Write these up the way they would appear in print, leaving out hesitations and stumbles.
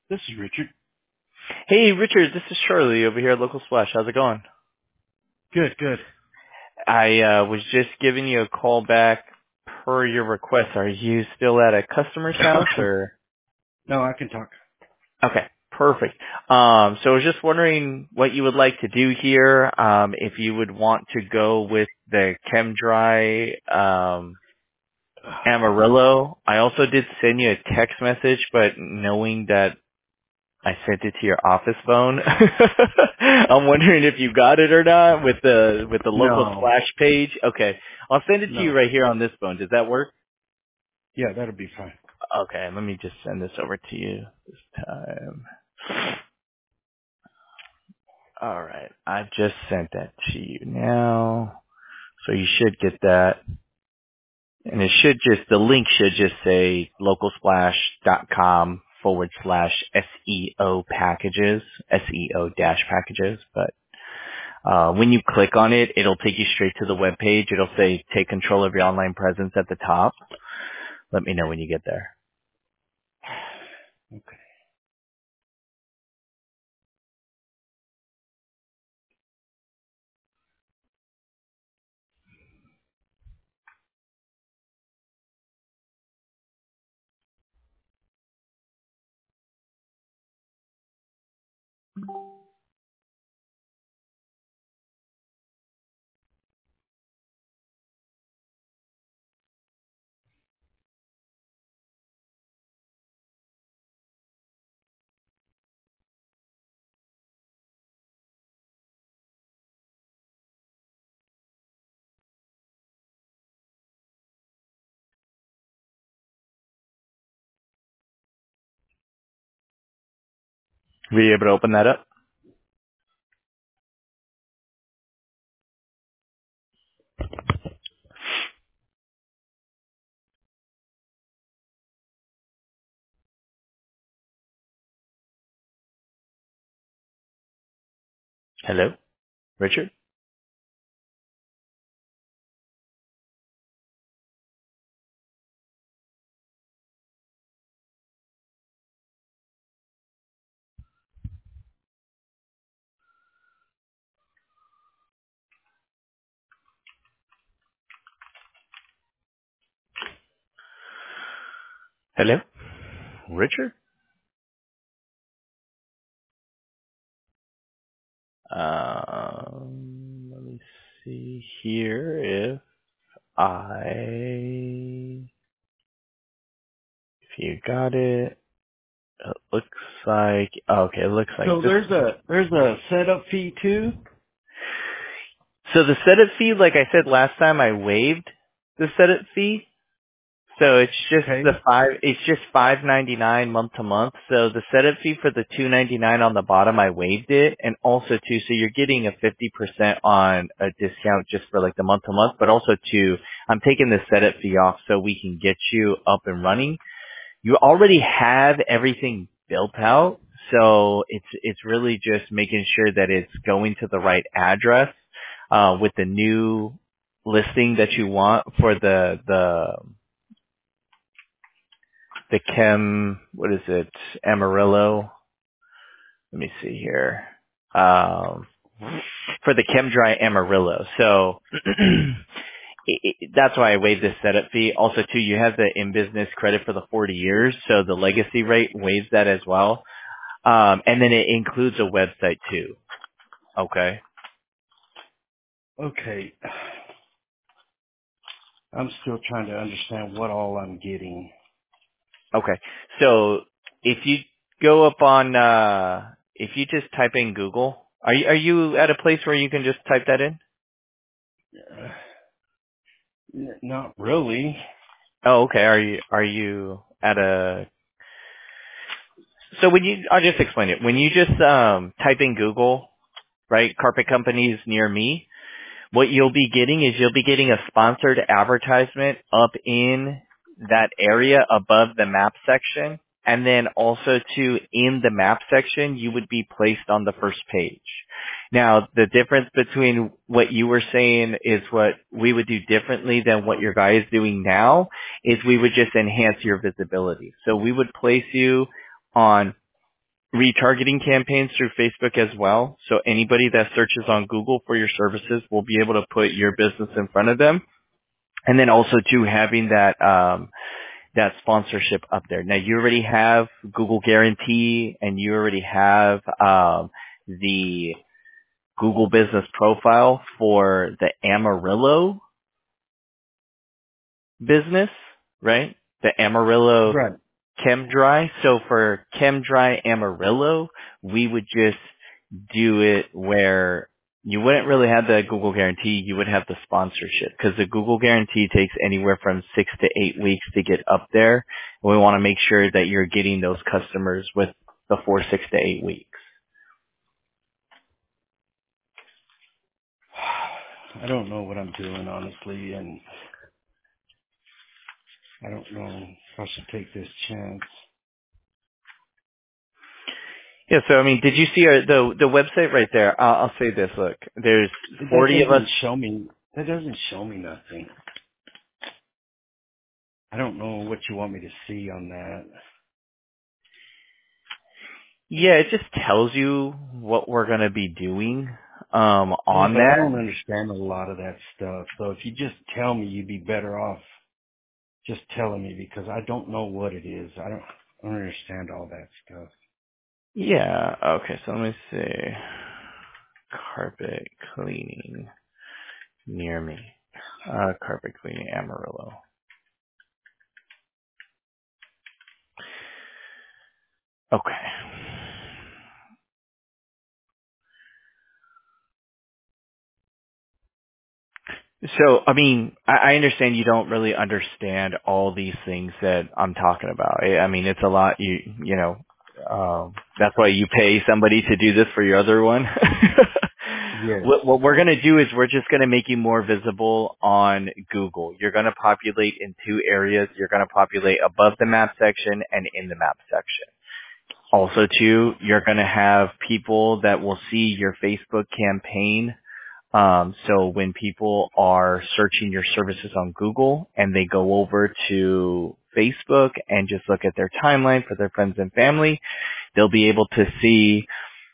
This is Richard. Hey, Richard, this is Charlie over here at Local Splash. How's it going? Good, good. I was just giving you a call back per your request. Are you still at a customer's house or? No, I can talk. Okay, perfect. So I was just wondering what you would like to do here. If you would want to go with the ChemDry Amarillo. I also did send you a text message, but knowing that I sent it to your office phone. I'm wondering if you got it or not with the local No, splash page. Okay. I'll send it to you no. right here on this phone. Does that work? Yeah, that'll be fine. Okay, let me just send this over to you this time. All right. I've just sent that to you now. So you should get that. And it should just, the link should just say localsplash.com/SEO packages, SEO dash packages. But when you click on it, it'll take you straight to the web page. It'll say take control of your online presence at the top. Let me know when you get there. Okay. Were you able to open that up? Hello? Richard? Hello? Richard? Let me see here if you got it. It looks like, okay, it looks like So this. there's a setup fee too? So the setup fee, like I said last time, I waived the setup fee. So Okay. it's just $5.99 month to month. So the setup fee for the $2.99 on the bottom, I waived it. And also too, so you're getting a 50% on a discount just for like the month to month, but also too, I'm taking the setup fee off so we can get you up and running. You already have everything built out. So it's really just making sure that it's going to the right address, with the new listing that you want for the what is it, Amarillo? Let me see here. For the ChemDry Amarillo. So that's why I waived this setup fee. Also, too, you have the in-business credit for the 40 years, so the legacy rate waives that as well. And then it includes a website too. Okay. Okay. I'm still trying to understand what all I'm getting. Okay. So if you go up on, if you just type in Google, are you at a place where you can just type that in? Not really. Oh, okay. Are you at a, so I'll just explain it. When you just, type in Google, right, carpet companies near me, what you'll be getting is you'll be getting a sponsored advertisement up in that area above the map section. And then also too, in the map section, you would be placed on the first page. Now, the difference between what you were saying is what we would do differently than what your guy is doing now is we would just enhance your visibility. So we would place you on retargeting campaigns through Facebook as well. So anybody that searches on Google for your services will be able to put your business in front of them. And then also too having that sponsorship up there. Now you already have Google Guarantee and you already have the Google Business Profile for the Amarillo business, right? The Amarillo Right. ChemDry. So for ChemDry Amarillo, we would just do it where you wouldn't really have the Google Guarantee, you would have the sponsorship because the Google Guarantee takes anywhere from 6 to 8 weeks to get up there. And we want to make sure that you're getting those customers with before 6 to 8 weeks. I don't know what I'm doing, honestly, and I don't know if I should take this chance. Yeah, so I mean, did you see the website right there? I'll say this. Look, there's 40 of us. That doesn't show me nothing. I don't know what you want me to see on that. Yeah, it just tells you what we're going to be doing on But I that. don't understand a lot of that stuff. So if you just tell me, you'd be better off just telling me because I don't know what it is. I don't understand all that stuff. Yeah, okay, so let me see. Carpet cleaning near me. Carpet cleaning Amarillo. Okay. So, I mean, I understand you don't really understand all these things that I'm talking about. I mean, it's a lot, you know, that's why you pay somebody to do this for your other one. Yes. What we're going to do is we're just going to make you more visible on Google. You're going to populate in two areas. You're going to populate above the map section and in the map section. Also, too, you're going to have people that will see your Facebook campaign. So when people are searching your services on Google and they go over to Facebook and just look at their timeline for their friends and family, they'll be able to see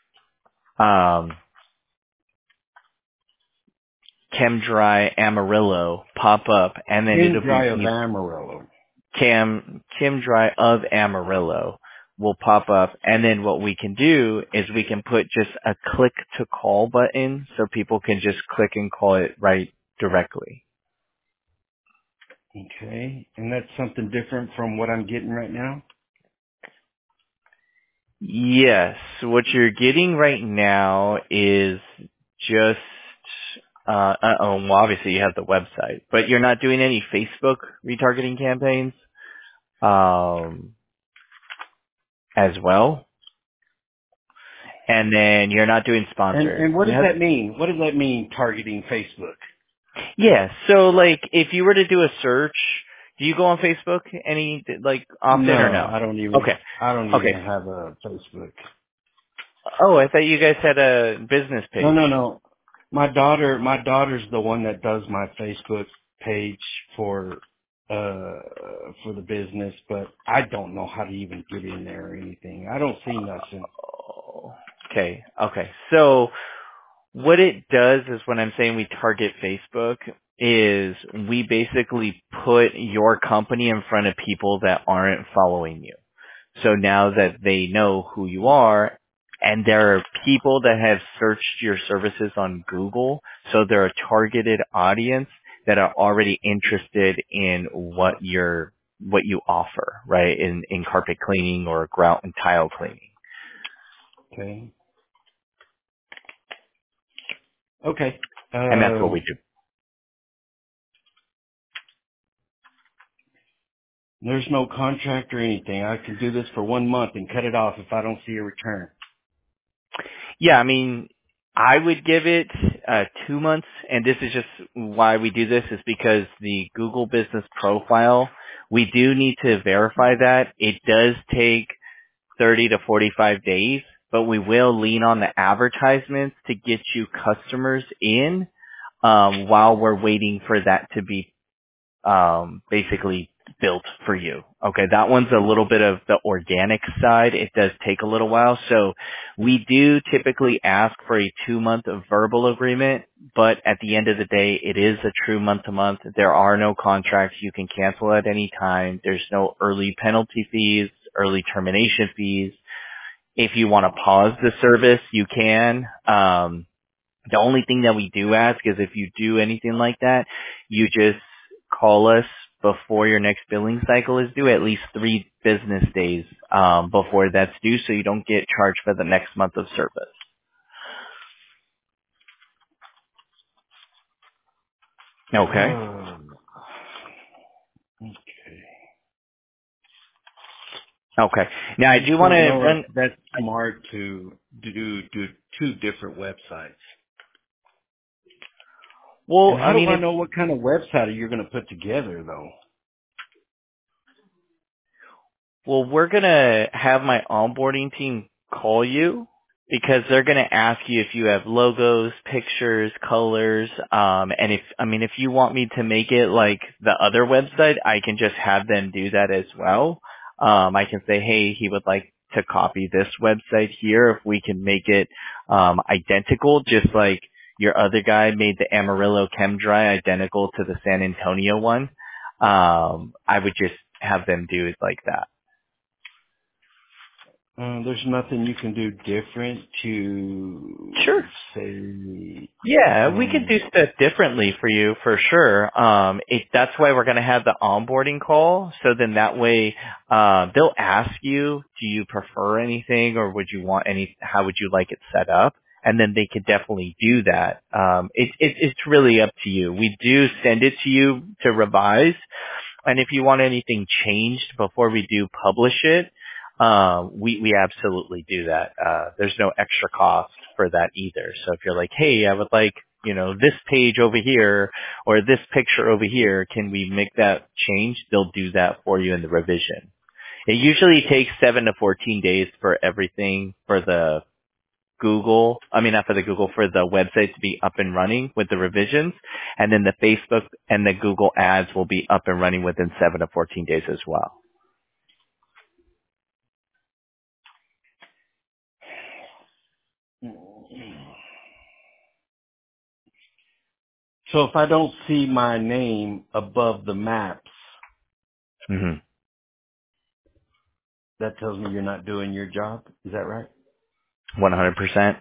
ChemDry Amarillo pop up, and then it'll Dry of be Amarillo. ChemDry of Amarillo will pop up, and then what we can do is we can put just a click to call button so people can just click and call it right directly. Okay. And that's something different from what I'm getting right now? Yes, what you're getting right now is just well, obviously you have the website, but you're not doing any Facebook retargeting campaigns as well. And then you're not doing sponsored. And what does that mean? What does that mean, targeting Facebook? Yeah. So like if you were to do a search, do you go on Facebook any like often or No, no? I don't even Okay. have a Facebook. Oh, I thought you guys had a business page. No. My daughter's the one that does my Facebook page for the business, but I don't know how to even get in there or anything. I don't see nothing. Oh, okay. Okay. So what it does is when I'm saying we target Facebook is we basically put your company in front of people that aren't following you. So now that they know who you are, and there are people that have searched your services on Google, so they're a targeted audience that are already interested in what you offer, right? In carpet cleaning or grout and tile cleaning. Okay. Okay. And that's what we do. There's no contract or anything. I can do this for 1 month and cut it off if I don't see a return. Yeah, I mean, I would give it 2 months, and this is just why we do this is because the Google Business Profile, we do need to verify that. It does take 30 to 45 days, but we will lean on the advertisements to get you customers in while we're waiting for that to be basically built for you. Okay, that one's a little bit of the organic side. It does take a little while. So we do typically ask for a 2-month verbal agreement, but at the end of the day, it is a true month-to-month. There are no contracts. You can cancel at any time. There's no early penalty fees, early termination fees. If you want to pause the service, you can. The only thing that we do ask is if you do anything like that, you just call us before your next billing cycle is due, at least 3 business days before that's due, so you don't get charged for the next month of service. Okay. Okay. Okay. Now I I do just want don't to know if run. that's smart to do 2 different websites. Well, And I how do mean, I know what kind of website you're going to put together, though? we're gonna have my onboarding team call you because they're gonna ask you if you have logos, pictures, colors, and if you want me to make it like the other website, I can just have them do that as well. I can say, hey, he would like to copy this website here if we can make it identical, just like your other guy made the Amarillo ChemDry identical to the San Antonio one. I would just have them do it like that. There's nothing you can do different to Sure. say. Yeah, we can do stuff differently for you for sure. That's why we're going to have the onboarding call. So then that way, they'll ask you, do you prefer anything or would you want how would you like it set up? And then they could definitely do that. It's really up to you. We do send it to you to revise. And if you want anything changed before we do publish it, we absolutely do that. There's no extra cost for that either. So if you're like, hey, I would like, this page over here or this picture over here, can we make that change? They'll do that for you in the revision. It usually takes 7 to 14 days for everything for the for the website to be up and running with the revisions. And then the Facebook and the Google ads will be up and running within 7 to 14 days as well. So if I don't see my name above the maps, Mm-hmm. that tells me you're not doing your job. Is that right? 100%.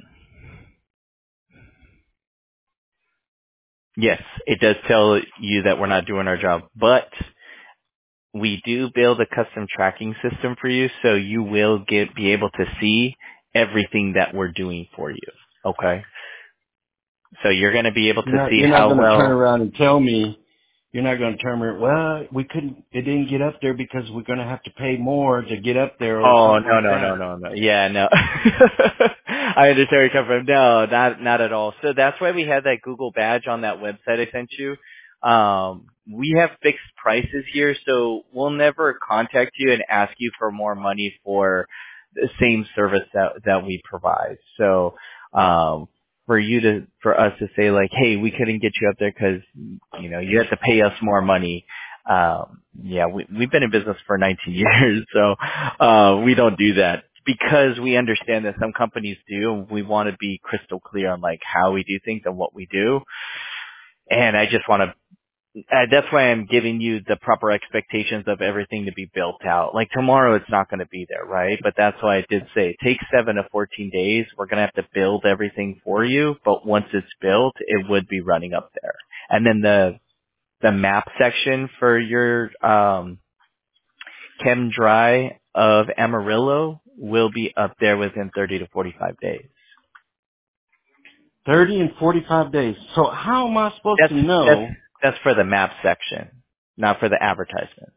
Yes, it does tell you that we're not doing our job, but we do build a custom tracking system for you, so you will be able to see everything that we're doing for you. Okay? So you're going to be able to see You're not how going to turn well. around and tell me. You're not going to turn around. Well, it didn't get up there because we're going to have to pay more to get up there or Oh, something no, like no, no, that. no, no. Yeah, no. I understand where you're coming from. No, not at all. So that's why we have that Google badge on that website I sent you. We have fixed prices here, so we'll never contact you and ask you for more money for the same service that we provide. So, for us to say like, hey, we couldn't get you up there because, you have to pay us more money. Yeah, we've been in business for 19 years, so we don't do that because we understand that some companies do, and we want to be crystal clear on like how we do things and what we do. And I just want to. That's why I'm giving you the proper expectations of everything to be built out. Like tomorrow, it's not going to be there, right? But that's why I did say it takes 7 to 14 days. We're going to have to build everything for you, but once it's built, it would be running up there. And then the map section for your ChemDry of Amarillo will be up there within 30 to 45 days. 30 and 45 days. So how am I supposed That's to know? that's for the map section, not for the advertisements.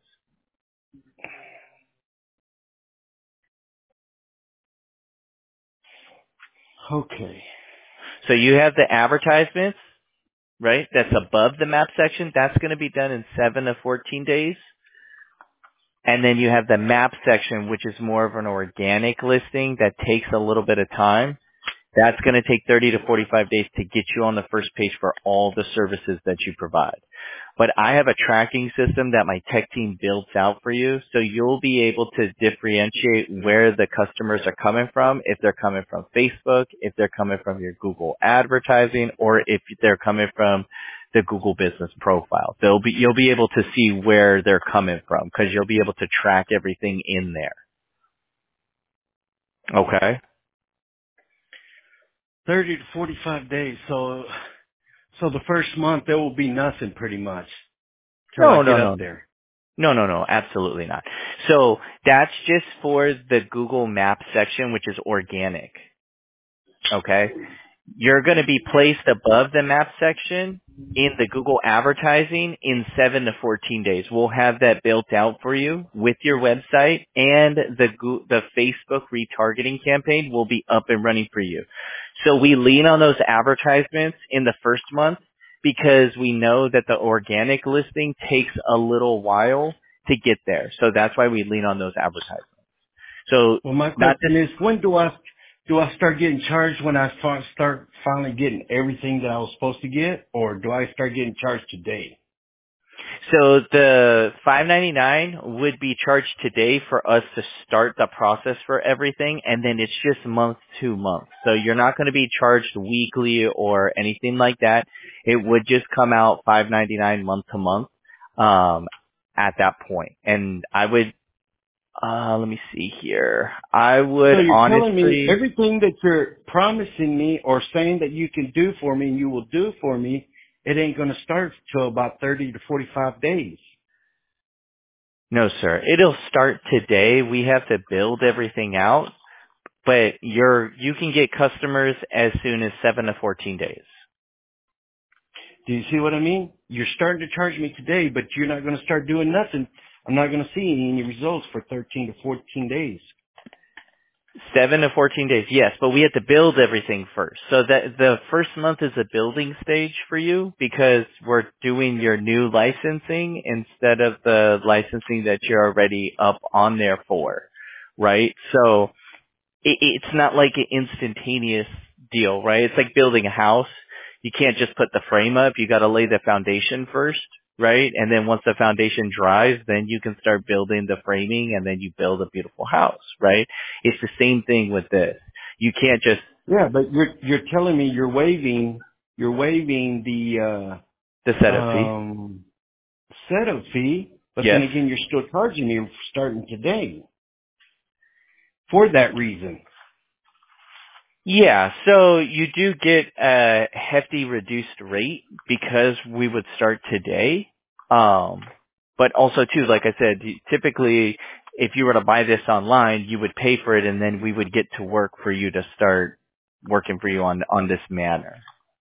Okay. So you have the advertisements, right? That's above the map section. That's going to be done in 7 to 14 days. And then you have the map section, which is more of an organic listing that takes a little bit of time. That's going to take 30 to 45 days to get you on the first page for all the services that you provide. But I have a tracking system that my tech team builds out for you, so you'll be able to differentiate where the customers are coming from, if they're coming from Facebook, if they're coming from your Google advertising, or if they're coming from the Google business profile. You'll be able to see where they're coming from because you'll be able to track everything in there. Okay? 30 to 45 days. So the first month there will be nothing pretty much till I get up there. No, absolutely not. So that's just for the Google Maps section, which is organic. Okay? You're going to be placed above the map section in the Google advertising in 7 to 14 days. We'll have that built out for you with your website, and the Facebook retargeting campaign will be up and running for you. So we lean on those advertisements in the first month because we know that the organic listing takes a little while to get there. So that's why we lean on those advertisements. So well, my question is, when do I start getting charged when I start finally getting everything that I was supposed to get, or do I start getting charged today? So the $5.99 would be charged today for us to start the process for everything, and then it's just month to month. So you're not going to be charged weekly or anything like that. It would just come out $5.99 month to month at that point. And I would let me see here. I would so you're honestly telling me everything that you're promising me or saying that you can do for me and you will do for me, it ain't going to start till about 30 to 45 days. No, sir. It'll start today. We have to build everything out, but you can get customers as soon as 7 to 14 days. Do you see what I mean? You're starting to charge me today, but you're not going to start doing nothing. I'm not going to see any results for 13 to 14 days. 7 to 14 days, yes, but we have to build everything first. So that the first month is a building stage for you because we're doing your new licensing instead of the licensing that you're already up on there for, right? So it's not like an instantaneous deal, right? It's like building a house. You can't just put the frame up. You got to lay the foundation first, right? And then once the foundation dries, then you can start building the framing, and then you build a beautiful house, right? It's the same thing with this. You can't just but you're telling me you're waiving the setup fee. setup fee, but Yes. then again you're still charging me starting today for that reason. Yeah, so you do get a hefty reduced rate because we would start today. But also too, like I said, typically if you were to buy this online, you would pay for it and then we would get to work for you to start working for you on this manner.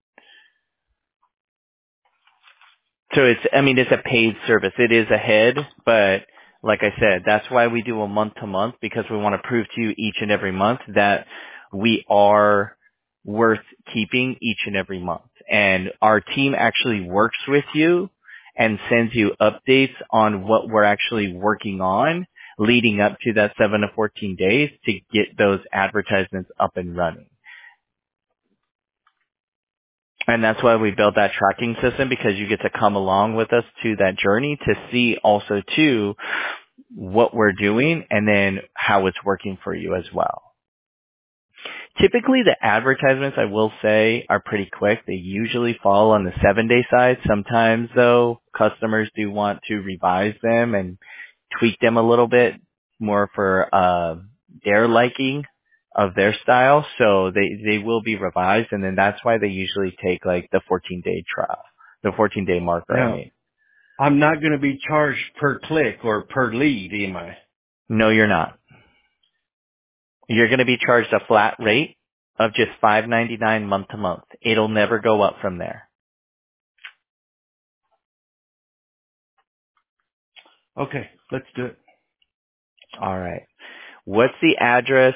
So it's a paid service. It is ahead, but like I said, that's why we do a month to month because we want to prove to you each and every month that we are worth keeping each and every month. And our team actually works with you and sends you updates on what we're actually working on leading up to that 7 to 14 days to get those advertisements up and running. And that's why we built that tracking system, because you get to come along with us to that journey to see also too what we're doing and then how it's working for you as well. Typically the advertisements, I will say, are pretty quick. They usually fall on the 7-day side. Sometimes though, customers do want to revise them and tweak them a little bit more for their liking of their style, so they will be revised, and then that's why they usually take like the 14-day trial, the 14-day marker. Now, I mean, I'm not going to be charged per click or per lead, am I? no, you're not. You're going to be charged a flat rate of just $5.99 month to month. It'll never go up from there. Okay, let's do it. All right. What's the address?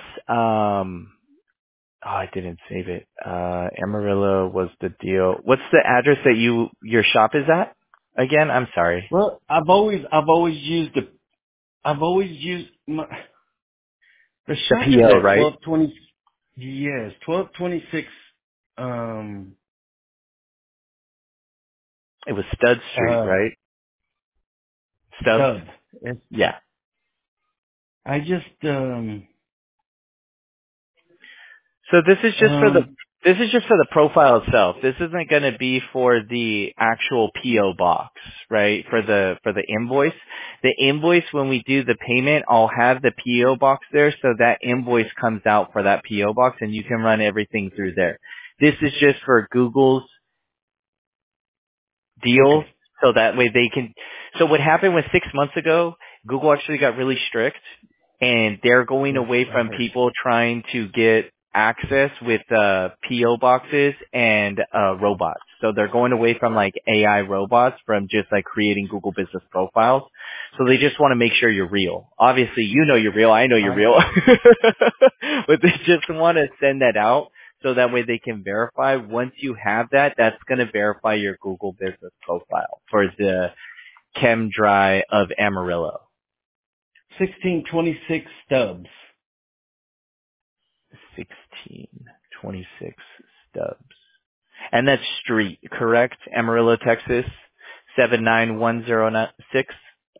I didn't save it. Amarillo was the deal. What's the address that your shop is at? Again, I'm sorry. Well, I've always used the shop is PO, at right? 1220. Yes, 1226 um It was Stud Street, uh right? Stubbs? stub. It's, Yeah. I just So um this is just for the profile itself. This isn't going to be for the actual PO box, right? For the invoice. The invoice, when we do the payment, I'll have the PO box there, so that invoice comes out for that PO box, and you can run everything through there. This is just for Google's deals, okay. so that way they can. So what happened was 6 months ago, Google actually got really strict, and they're going Yes, away I from heard. people trying to get access with PO boxes and robots. So they're going away from like AI robots from just like creating Google business profiles. So they just want to make sure you're real. Obviously, you know you're real. I know you're I real. But they just want to send that out so that way they can verify. Once you have that, that's going to verify your Google business profile for the ChemDry of Amarillo. 1626 stubs. 1626 Stubbs. And that's street, correct? Amarillo, Texas, 79106.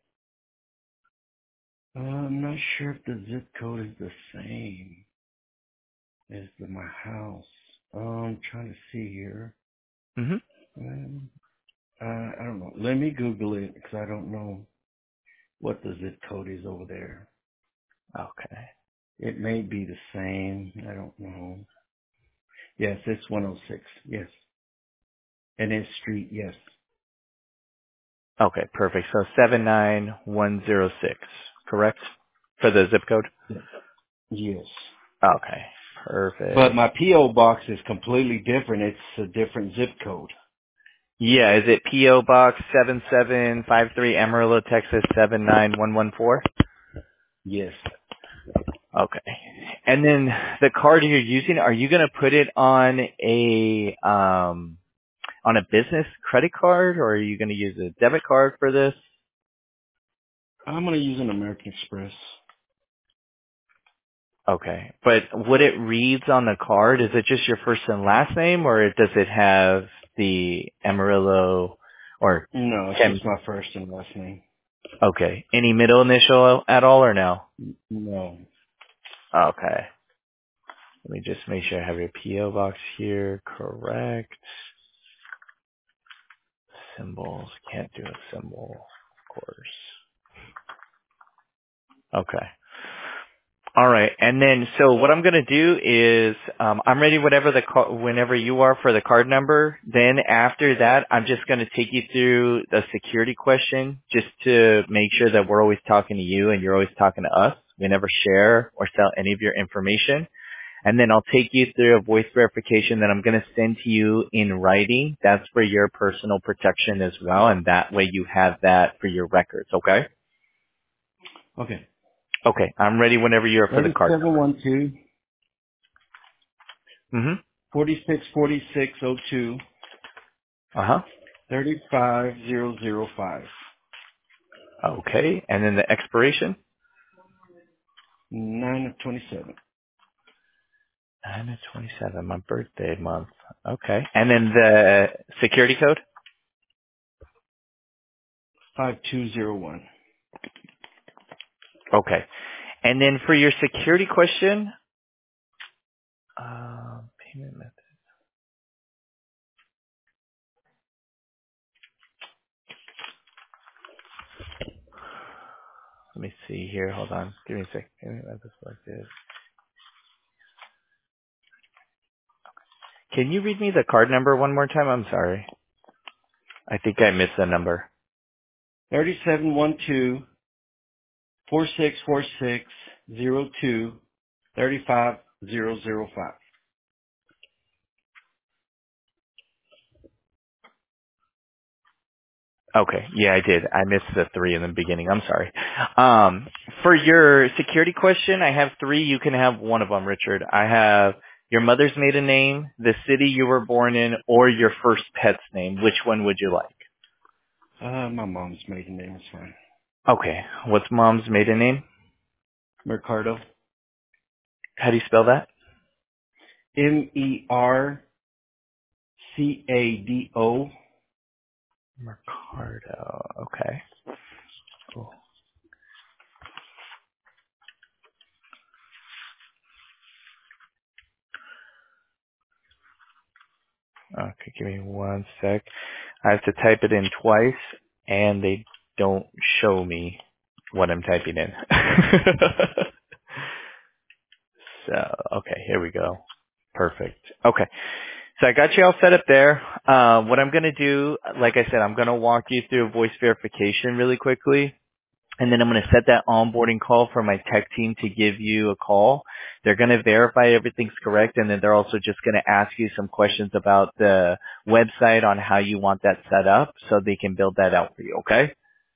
I'm not sure if the zip code is the same as my house. I'm trying to see here. Mm-hmm. Um, I don't know. Let me Google it because I don't know what the zip code is over there. Okay. It may be the same. I don't know. Yes, it's 106. Yes. And it's street. Yes. Okay, perfect. So 79106, correct? For the zip code? Yes. Okay, But perfect. my P.O. box is completely different. It's a different zip code. Yeah, is it PO Box 7753 Amarillo, Texas 79114? Yes. Okay. And then the card you're using, are you going to put it on a business credit card, or are you going to use a debit card for this? I'm going to use an American Express. Okay. But what it reads on the card, is it just your first and last name, or does it have the Amarillo or No, it's Chem? just my first and last name. Okay. Any middle initial at all or no? No. Okay. Let me just make sure I have your PO box here correct. Symbols. Can't do a symbol, of course. Okay. All right. And then, so what I'm going to do is, I'm ready whenever you are for the card number. Then after that, I'm just going to take you through the security question just to make sure that we're always talking to you and you're always talking to us. We never share or sell any of your information. And then I'll take you through a voice verification that I'm going to send to you in writing. That's for your personal protection as well. And that way you have that for your records. Okay? Okay. Okay. I'm ready whenever you're for the card number. 3712 Mm-hmm. 464602 Uh-huh. 35005. Okay. And then the expiration? 9 of 27. 9 of 27, my birthday month. Okay. And then the security code? 5201. Okay. And then for your security question, payment method. Let me see here. Hold on. Give me a sec. Payment method selected. Can you read me the card number one more time? I'm sorry. I think I missed the number. 3712 464602 35005. Okay. Yeah, I did. I missed the 3 in the beginning. I'm sorry. For your security question, I have 3. You can have one of them, Richard. I have your mother's maiden name, the city you were born in, or your first pet's name. Which one would you like? My mom's maiden name is fine. Okay. What's mom's maiden name? Mercado. How do you spell that? Mercado. Mercado. Okay. Cool. Okay, give me one sec. I have to type it in twice, and they don't show me what I'm typing in. So, okay, here we go. Perfect. Okay. So I got you all set up there. What I'm going to do, like I said, I'm going to walk you through voice verification really quickly. And then I'm going to set that onboarding call for my tech team to give you a call. They're going to verify everything's correct, and then they're also just going to ask you some questions about the website on how you want that set up so they can build that out for you, okay?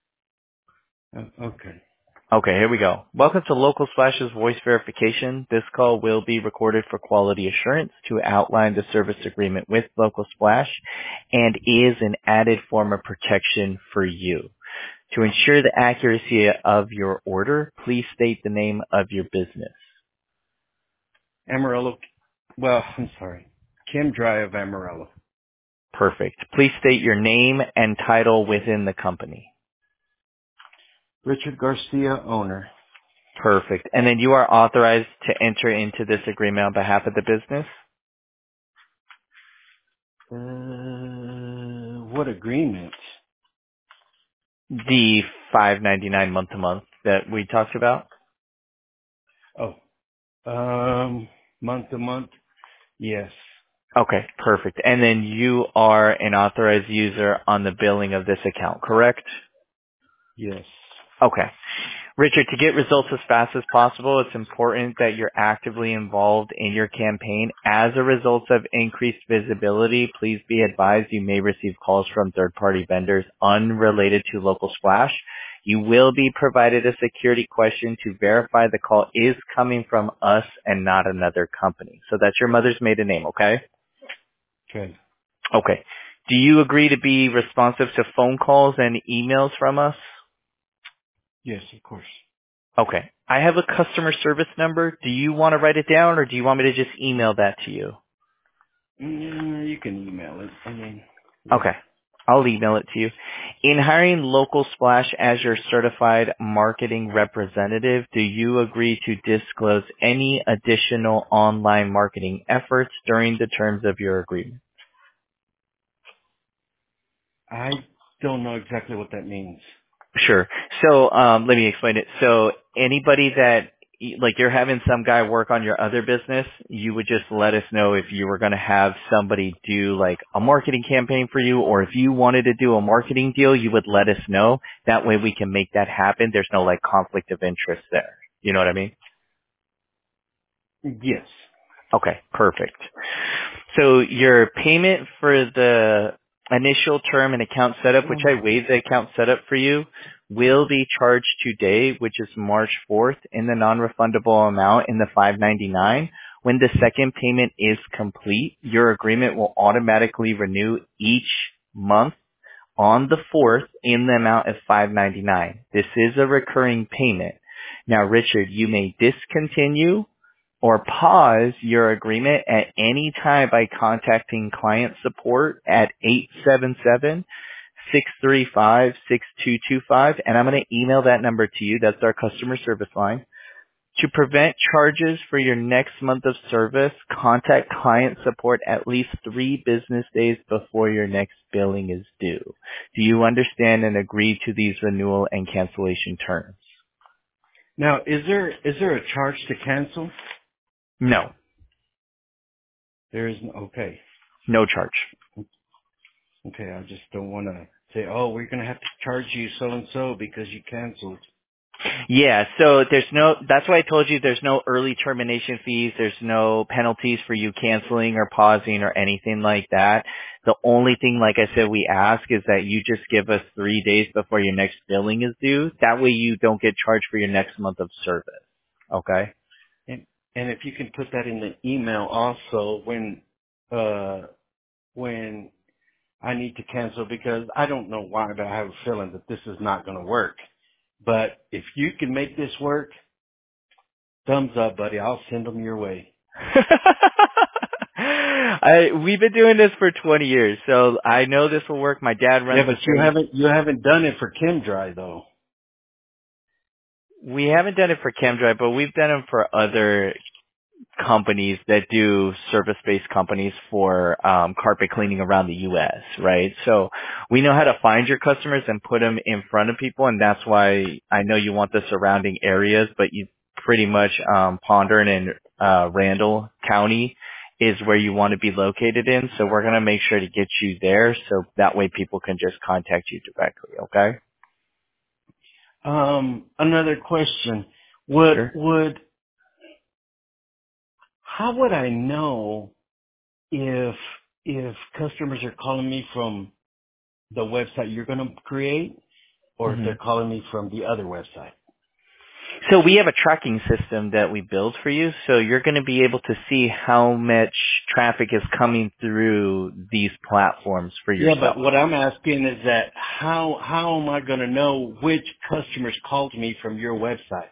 Okay. Okay, here we go. Welcome to Local Splash's voice verification. This call will be recorded for quality assurance to outline the service agreement with Local Splash and is an added form of protection for you. To ensure the accuracy of your order, please state the name of your business. Amarillo. Well, I'm sorry. Kim Dry of Amarillo. Perfect. Please state your name and title within the company. Richard Garcia, owner. Perfect. And then you are authorized to enter into this agreement on behalf of the business? What agreement? The $5.99 month to month that we talked about? Oh, month to month. Yes. Okay, perfect. And then you are an authorized user on the billing of this account, correct? Yes. Okay. Richard, to get results as fast as possible, it's important that you're actively involved in your campaign. As a result of increased visibility, please be advised you may receive calls from third-party vendors unrelated to Local Splash. You will be provided a security question to verify the call is coming from us and not another company. So that's your mother's maiden name, okay? Okay. Okay. Do you agree to be responsive to phone calls and emails from us? Yes, of course. Okay. I have a customer service number. Do you want to write it down or do you want me to just email that to you? You can email it. I mean, yeah. Okay. I'll email it to you. In hiring Local Splash as your certified marketing representative, do you agree to disclose any additional online marketing efforts during the terms of your agreement? I don't know exactly what that means. Sure. So let me explain it. So anybody that like you're having some guy work on your other business, you would just let us know if you were going to have somebody do like a marketing campaign for you, or if you wanted to do a marketing deal, you would let us know. That way we can make that happen. There's no like conflict of interest there. You know what I mean? Yes. Okay, perfect. So your payment for the initial term and account setup, which I waived the account setup for you, will be charged today, which is March 4th, in the non-refundable amount in the $5.99. When the second payment is complete, your agreement will automatically renew each month on the 4th in the amount of $5.99. This is a recurring payment. Now, Richard, you may discontinue or pause your agreement at any time by contacting client support at 877-635-6225, and I'm going to email that number to you. That's our customer service line. To prevent charges for your next month of service, contact client support at least 3 business days before your next billing is due. Do you understand and agree to these renewal and cancellation terms? Now, is there a charge to cancel? No, There is. Okay. no charge. Okay. I just don't want to say, oh, we're going to have to charge you so and so because you canceled. Yeah, so that's why I told you there's no early termination fees, there's no penalties for you canceling or pausing or anything like that. The only thing, like I said, we ask is that you just give us 3 days before your next billing is due. That way you don't get charged for your next month of service. Okay? And and if you can put that in the email also when I need to cancel, because I don't know why, but I have a feeling that this is not going to work. But if you can make this work, thumbs up, buddy. I'll send them your way. We've been doing this for 20 years, so I know this will work. My dad Yeah, runs the but same. you haven't done it for ChemDry though. We haven't done it for ChemDry, but we've done them for other companies that do service-based companies for carpet cleaning around the U.S., right? So we know how to find your customers and put them in front of people, and that's why I know you want the surrounding areas, but you pretty much Pondern and Randall County is where you want to be located in. So we're going to make sure to get you there so that way people can just contact you directly, okay? Another question. Sure. How would I know if customers are calling me from the website you're going to create or if hmm they're calling me from the other website? So we have a tracking system that we build for you. So you're going to be able to see how much traffic is coming through these platforms for Yeah, but yourself. what I'm asking is that how am I going to know which customers called me from your website?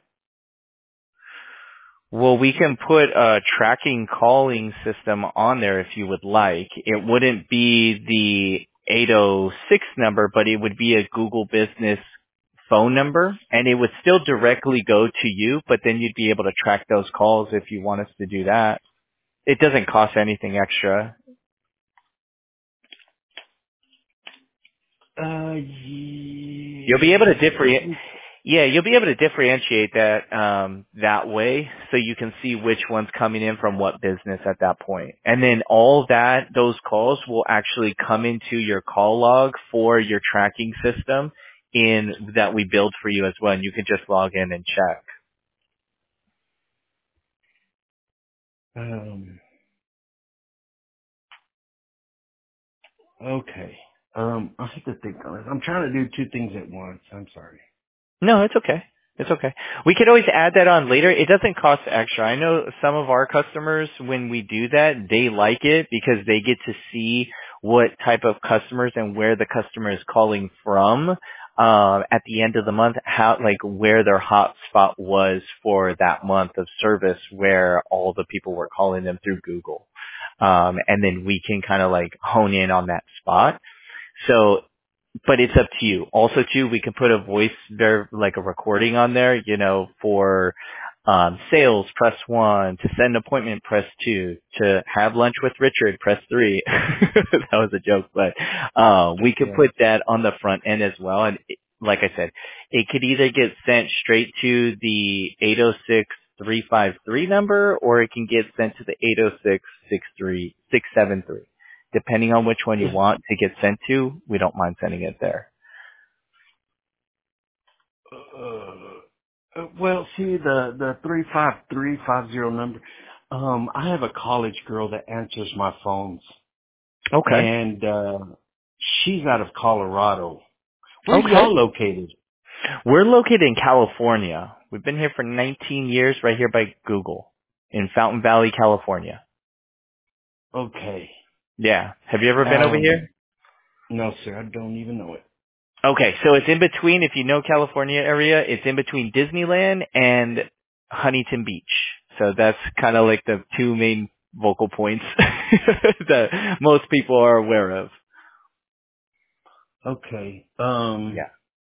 Well, we can put a tracking calling system on there if you would like. It wouldn't be the 806 number, but it would be a Google Business phone number, and it would still directly go to you, but then you'd be able to track those calls if you want us to do that. It doesn't cost anything extra. You'll be able to differentiate. Yeah. Yeah, you'll be able to differentiate that that way, so you can see which one's coming in from what business at that point. And then all that, those calls will actually come into your call log for your tracking system in that we build for you as well. And you can just log in and check. Okay. I have to think on it. I'm trying to do two things at once. I'm sorry. No, it's okay. It's okay. We could always add that on later. It doesn't cost extra. I know some of our customers, when we do that, they like it because they get to see what type of customers and where the customer is calling from at the end of the month, how like where their hot spot was for that month of service, where all the people were calling them through Google. And then we can kind of like hone in on that spot. So but it's up to you. Also, too, we can put a voice there, like a recording on there, you know, for sales, press 1, to set an appointment, press 2, to have lunch with Richard, press 3. That was a joke, but we could Yeah. put that on the front end as well. And like I said, it could either get sent straight to the 806-353 number, or it can get sent to the 806-673. Depending on which one you want to get sent to, we don't mind sending it there. Well, see the 35350 number. I have a college girl that answers my phones, Okay. and she's out of Colorado. Where are Okay. y'all located? We're located in California. We've been here for 19 years right here by Google in Fountain Valley, California. Okay. Yeah. Have you ever been over Um, here? no, sir, I don't even know it. Okay. So it's in between, if you know California area, it's in between Disneyland and Huntington Beach. So that's kind of like the two main vocal points that most people are aware of. Okay. Yeah.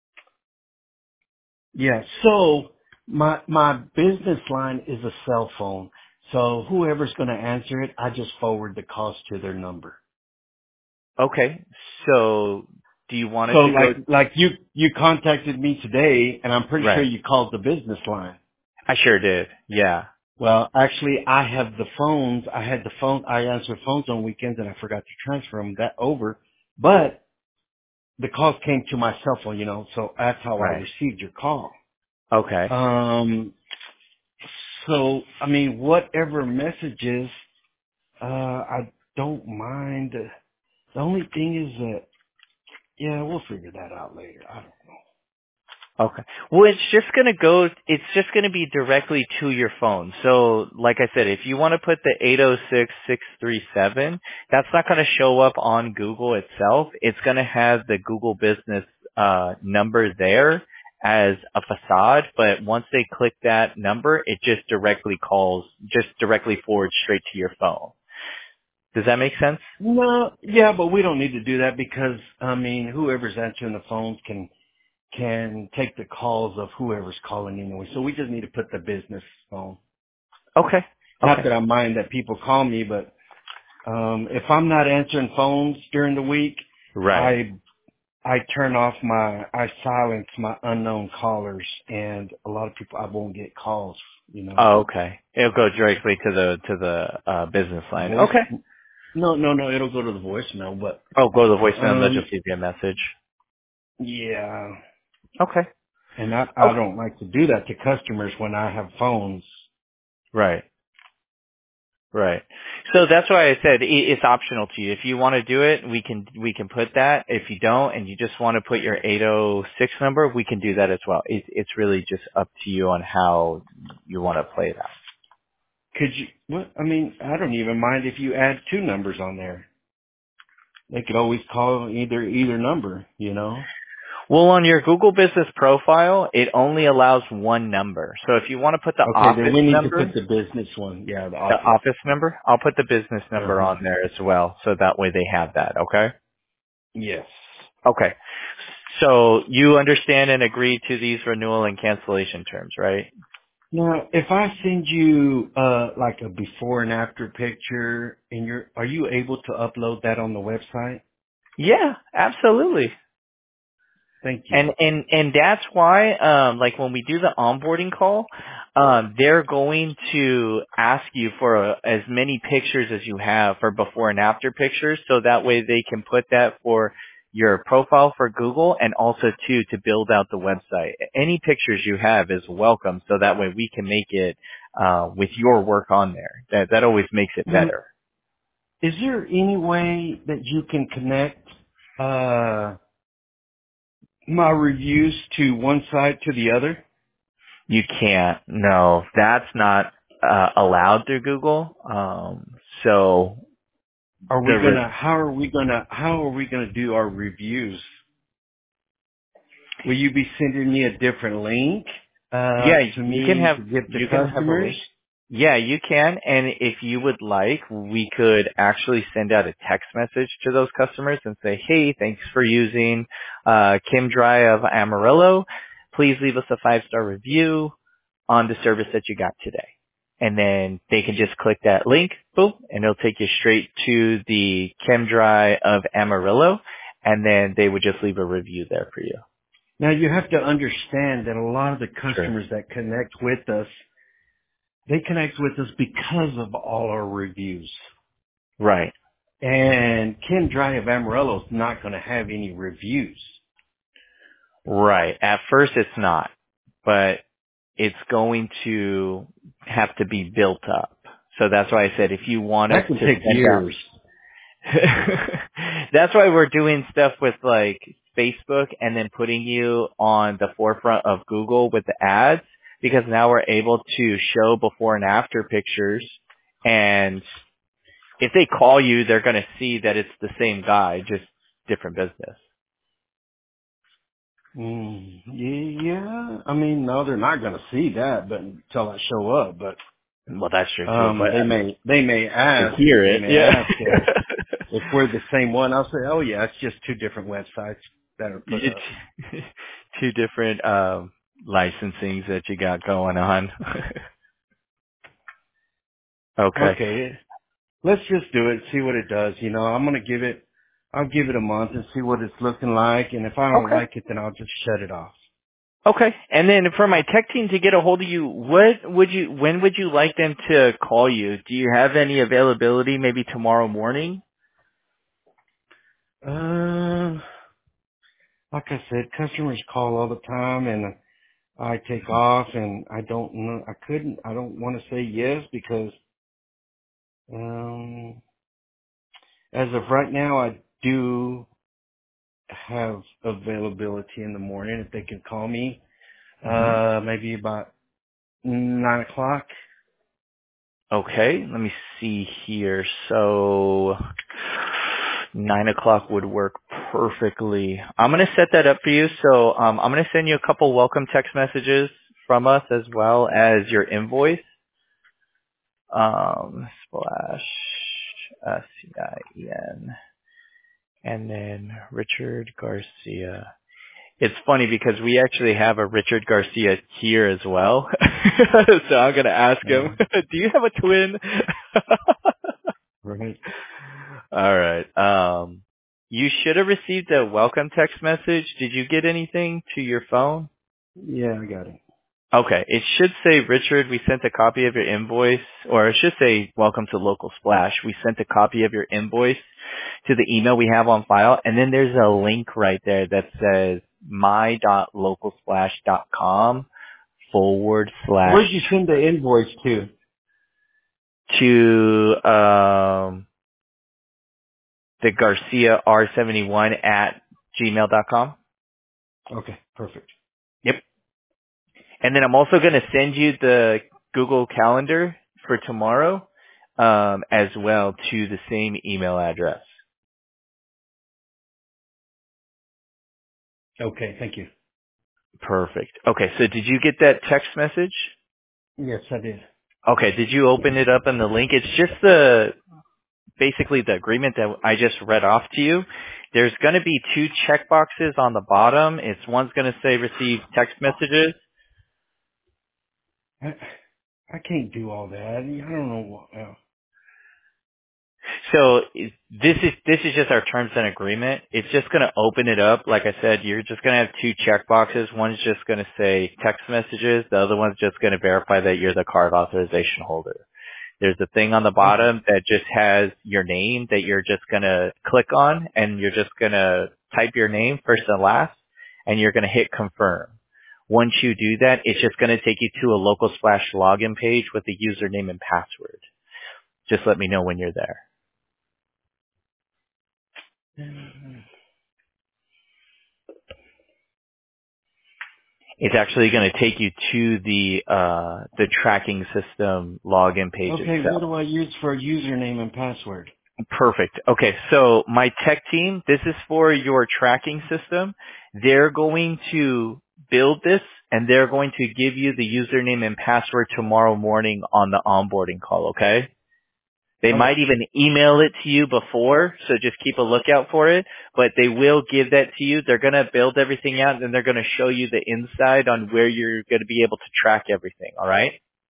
Yeah. So my business line is a cell phone. So whoever's going to answer it, I just forward the calls to their number. Okay. So do you want So it to go? like you contacted me today, and I'm pretty sure Right. you called the business line. I sure did. Yeah. Well, actually, I have the phones. I had the phone. I answered phones on weekends, and I forgot to transfer them that over. But the calls came to my cell phone, so that's how I Right. received your call. Okay. Um, so I mean, whatever messages, I don't mind. The only thing is that, yeah, we'll figure that out later. I don't Okay. Well, it's just gonna be directly to your phone. So, like I said, if you want to put the 806-637, that's not gonna show up on Google itself. It's gonna have the Google Business, number there as a facade, but once they click that number, it just directly forwards straight to your phone. Does that make sense? No, yeah, but we don't need to do that because, I mean, whoever's answering the phones can take the calls of whoever's calling anyway. So we just need to put the business phone. Okay. Not Okay. that I mind that people call me, but if I'm not answering phones during the week, Right. I I silence my unknown callers, and a lot of people I won't get calls. You know, Oh, okay. It'll go directly to the business line. voice. Okay. No, it'll go to the voicemail. But Oh, go to the voicemail and they'll just leave you a message. yeah, Okay. and I Okay. don't like to do that to customers when I have phones. Right. Right. So that's why I said it's optional to you. If you want to do it, we can put that. If you don't and you just want to put your 806 number, we can do that as well. It's really just up to you on how you want to play that. Could you? What? I mean, I don't even mind if you add two numbers on there. They could always call either number. You know. Well, on your Google Business profile, it only allows one number. So if you want to put the Okay, then office we need to put number, the business one. Yeah, the office. I'll put the business Uh number huh. on there as well. So that way they have that. Okay. Yes. Okay. So you understand and agree to these renewal and cancellation terms, right? Now, if I send you like a before and after picture, are you able to upload that on the website? Yeah, absolutely. Thank you. And that's why like when we do the onboarding call, they're going to ask you for as many pictures as you have for before and after pictures, so that way they can put that for your profile for Google and also too to build out the website. Any pictures you have is welcome, so that way we can make it with your work on there. That always makes it Now, better. is there any way that you can connect uh my reviews to one side to the other? You can't. No, that's not allowed through Google. So the How are we gonna do our reviews? Will you be sending me a different link yeah, to me to give to you can have a customers? link. Yeah, you can. And if you would like, we could actually send out a text message to those customers and say, hey, thanks for using Kim Dry of Amarillo. Please leave us a 5-star review on the service that you got today. And then they can just click that link, boom, and it'll take you straight to the ChemDry of Amarillo, and then they would just leave a review there for you. Now you have to understand that a lot of the Sure. customers that connect with us, they connect with us because of all our reviews. Right. And Ken Dry of Amarillo is not going to have any reviews. Right. At first it's not, but it's going to have to be built up. So that's why I said if you want us That can to take send out years. that's why we're doing stuff with like Facebook and then putting you on the forefront of Google with the ads, because now we're able to show before and after pictures, and if they call you, they're going to see that it's the same guy, just different business. Yeah. I mean, no, they're not going to see that, but until I show up. But Well, that's true too, but they may to ask. hear They it, may yeah. ask if we're the same one. I'll say, oh yeah, it's just two different websites that are put It's up. two different licensings that you got going on. Okay. Okay. Let's just do it, see what it does. You know, I'll give it a month and see what it's looking like. And if I don't Okay. like it, then I'll just shut it off. Okay. And then for my tech team to get a hold of you, when would you like them to call you? Do you have any availability maybe tomorrow morning? Uh, like I said, customers call all the time and I take off and I don't know, I don't want to say yes because, as of right now, I do have availability in the morning if they can call me, Hmm. maybe about 9 o'clock. Okay. Let me see here. So 9 o'clock would work perfectly. I'm going to set that up for you. So I'm going to send you a couple welcome text messages from us as well as your invoice. Splash. Cien. And then Richard Garcia. It's funny because we actually have a Richard Garcia here as well. So I'm going to ask him, do you have a twin? Right. All right. You should have received a welcome text message. Did you get anything to your phone? Yeah, I got it. Okay. It should say, Richard, we sent a copy of your invoice, or it should say, welcome to Local Splash. We sent a copy of your invoice to the email we have on file. And then there's a link right there that says my.localsplash.com / Where'd you send the invoice to? to, the Garcia R71 at gmail.com. Okay, perfect. Yep. And then I'm also going to send you the Google Calendar for tomorrow, as well, to the same email address. Okay, thank you. Perfect. Okay, so did you get that text message? Yes, I did. Okay, did you open it up in the link? It's just basically the agreement that I just read off to you. There's going to be 2 checkboxes on the bottom. One's going to say receive text messages. I can't do all that. I don't know what. So this is just our terms and agreement. It's just going to open it up. Like I said, you're just going to have 2 checkboxes. One's just going to say text messages. The other one's just going to verify that you're the card authorization holder. There's a thing on the Okay. bottom that just has your name that you're just going to click on, and you're just going to type your name first and last, and you're going to hit confirm. Once you do that, it's just going to take you to a Local Splash login page with the username and password. Just let me know when you're there. It's actually going to take you to the tracking system login page Okay, what itself. do I use for a username and password? Perfect. Okay, so my tech team, this is for your tracking system. They're going to build this, and they're going to give you the username and password tomorrow morning on the onboarding call, okay? They Okay. might even email it to you before, so just keep a lookout for it, but they will give that to you. They're going to build everything out, and they're going to show you the inside on where you're going to be able to track everything, all right?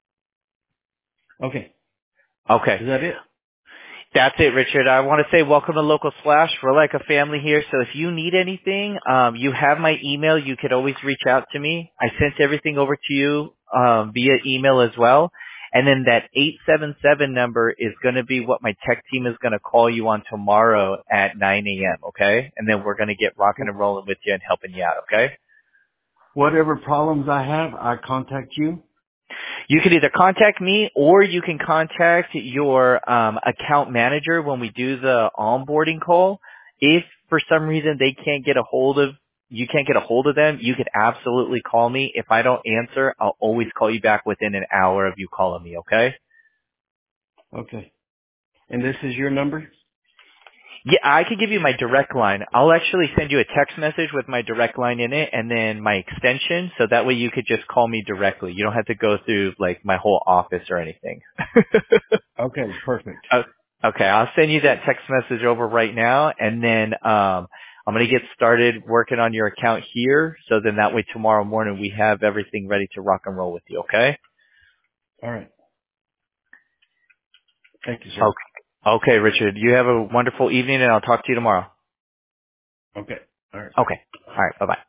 Okay. Okay. Is that it? That's it, Richard. I want to say welcome to Local Splash. We're like a family here, so if you need anything, you have my email. You could always reach out to me. I sent everything over to you via email as well. And then that 877 number is going to be what my tech team is going to call you on tomorrow at 9 a.m., okay? And then we're going to get rocking and rolling with you and helping you out, okay? Whatever problems I have, I contact you. You can either contact me or you can contact your account manager when we do the onboarding call. If for some reason you can't get a hold of them, you could absolutely call me. If I don't answer, I'll always call you back within an hour of you calling me, okay? Okay. And this is your number? Yeah, I could give you my direct line. I'll actually send you a text message with my direct line in it and then my extension, so that way you could just call me directly. You don't have to go through like my whole office or anything. Okay, perfect. Oh, okay, I'll send you that text message over right now, and then I'm going to get started working on your account here, so then that way tomorrow morning we have everything ready to rock and roll with you, okay? All right. Thank you, sir. Okay, okay, Richard. You have a wonderful evening, and I'll talk to you tomorrow. Okay. All right. Bye. Okay. All right, bye-bye.